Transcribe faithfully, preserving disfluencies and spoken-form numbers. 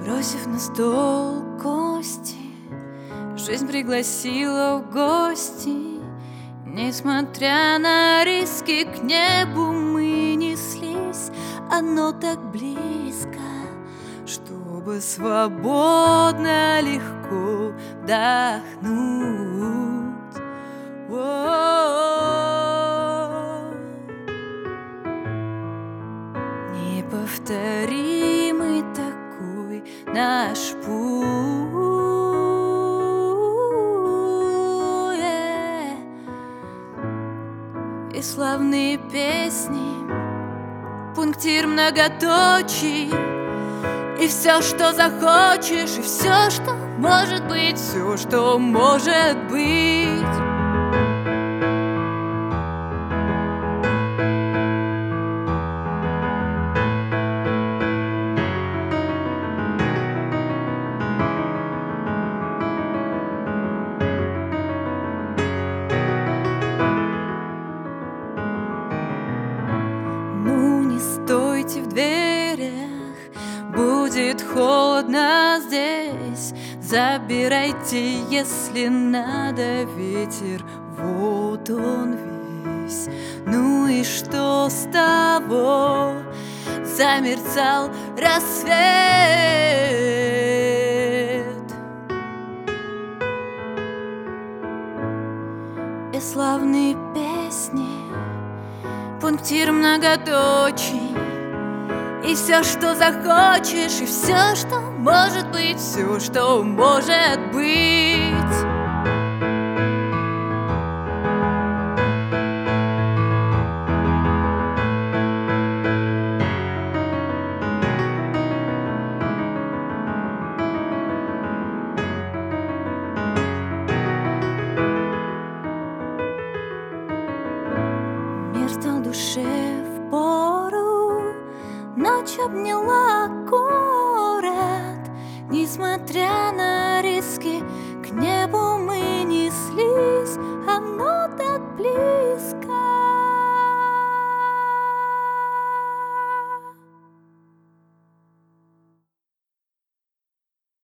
Бросив на стол кости, жизнь пригласила в гости. Несмотря на риски, к небу мы неслись. Оно так близко, чтобы свободно, легко вдохнуть. О-о-о. Неповторимый такой наш путь. И славные песни, пунктир многоточий, и все, что захочешь, и все, что может быть, все, что может быть. Стойте в дверях, будет холодно здесь. Забирайте, если надо, ветер, вот он весь. Ну и что с того? Замерцал рассвет, и славные песни, пунктир многоточий, и все, что захочешь, и все, что может быть, все, что может быть. Мир стал душе в пору, ночь обняла город. Несмотря на риски, к небу мы неслись. Оно так близко,